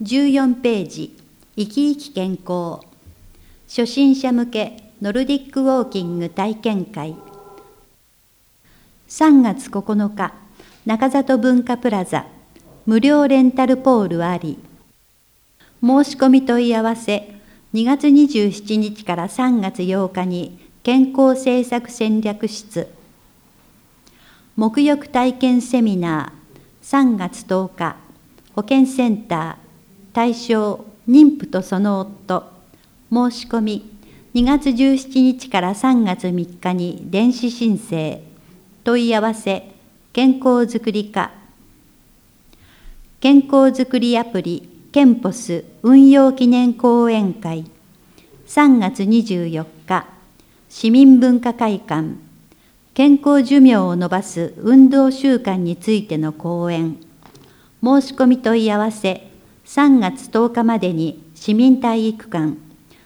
14ページ、生き生き健康。初心者向けノルディックウォーキング体験会。3月9日、中里文化プラザ、無料レンタルポールあり。申し込み問い合わせ、2月27日から3月8日に健康政策戦略室。沐浴体験セミナー、3月10日、保健センター、対象、妊婦とその夫。申し込み、2月17日から3月3日に電子申請。問い合わせ、健康づくり課。健康づくりアプリ、ケンポス運用記念講演会。3月24日、市民文化会館。健康寿命を延ばす運動習慣についての講演。申し込み問い合わせ、3月10日までに市民体育館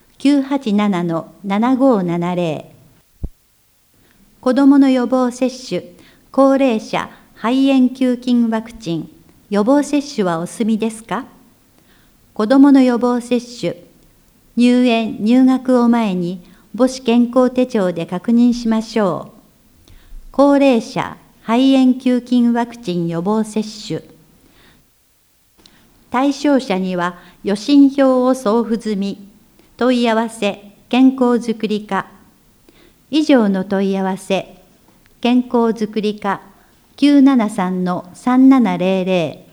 987-7570。子どもの予防接種、高齢者肺炎球菌ワクチン、予防接種はお済みですか？子どもの予防接種、入園・入学を前に母子健康手帳で確認しましょう。高齢者肺炎球菌ワクチン予防接種。対象者には予診票を送付済み。問い合わせ、健康づくり課。以上の問い合わせ、健康づくり課 973-3700